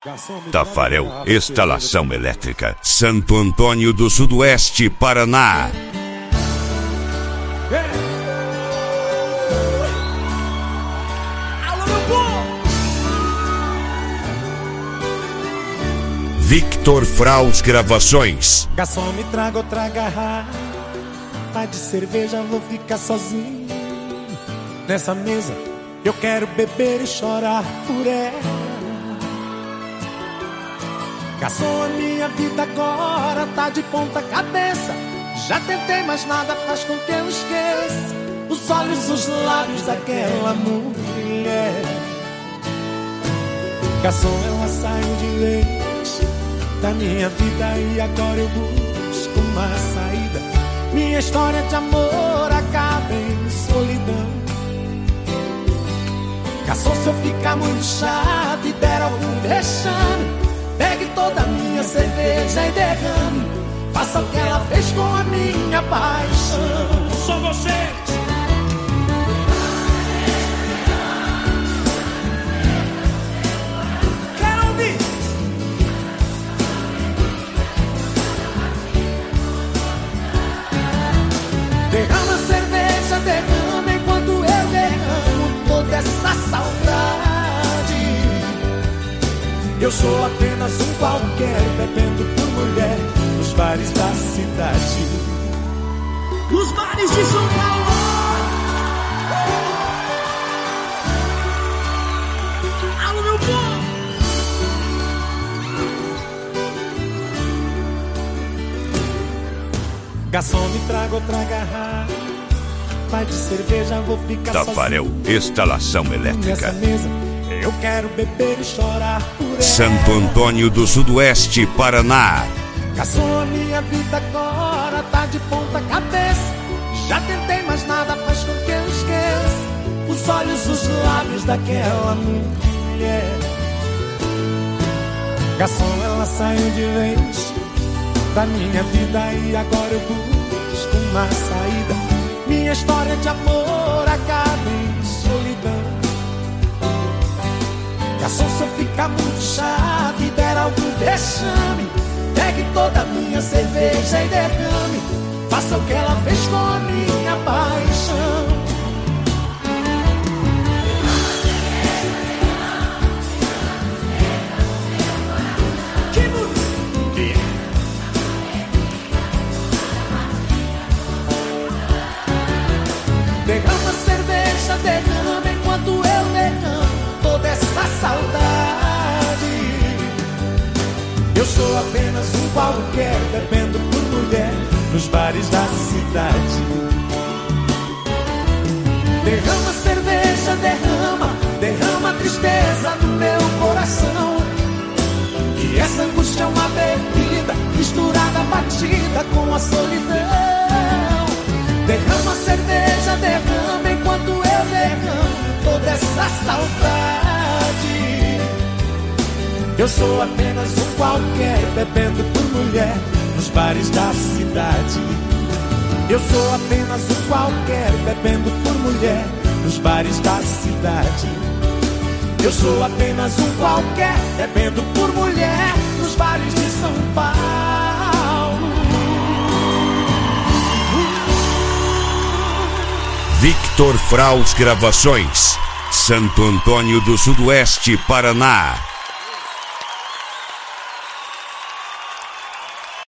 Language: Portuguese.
Tafarel Instalação Elétrica, Santo Antônio do Sudoeste, Paraná. Victor Fraus Gravações. Garçom, me traga outra garrafa de cerveja, vou ficar sozinho nessa mesa. Eu quero beber e chorar por ela. Garçom, a minha vida agora tá de ponta cabeça. Já tentei, mas nada faz com que eu esqueça os olhos, os lábios daquela mulher. Garçom, ela saiu de vez da minha vida e agora eu busco uma saída. Minha história de amor acaba em solidão. Garçom, se eu ficar muito chato e der algum vexame, pegue toda a minha cerveja e derrame. Faça o que ela fez com a minha paixão. Só vocês. Quero ouvir. Derrama a cerveja, derrama enquanto eu derramo toda essa saudade. Eu sou apenas um qualquer, bebendo por mulher nos bares da cidade. Nos bares de São Paulo. Alô, meu povo. Garçom, me traga outra garrafa de cerveja, vou ficar Tafarel Instalação Elétrica, nessa mesa. Eu quero beber e chorar por ela. Santo Antônio do Sudoeste, Paraná. Garçom, a minha vida agora tá de ponta cabeça. Já tentei, mas nada faz com que eu esqueça os olhos, os lábios daquela mulher. Garçom, ela saiu de vez da minha vida e agora eu busco uma saída. Minha história de amor acaba em solidão. Garçom, se eu ficar muito chato e der algum vexame, pegue toda a minha cerveja e derrame. Faça o que ela fez com a minha paixão. Que música! Derrama a cerveja, derrama enquanto eu derramo toda essa saudade. Eu sou apenas um qualquer, bebendo por mulher nos bares da cidade. Derrama cerveja, derrama a tristeza do meu coração. E essa angústia é uma bebida misturada, batida com a solidão. Derrama cerveja, derrama enquanto eu derramo toda essa saudade. Eu sou apenas um qualquer, bebendo por mulher nos bares da cidade. Eu sou apenas um qualquer, bebendo por mulher nos bares da cidade. Eu sou apenas um qualquer, bebendo por mulher nos bares de São Paulo. Victor Fraus Gravações, Santo Antônio do Sudoeste, Paraná.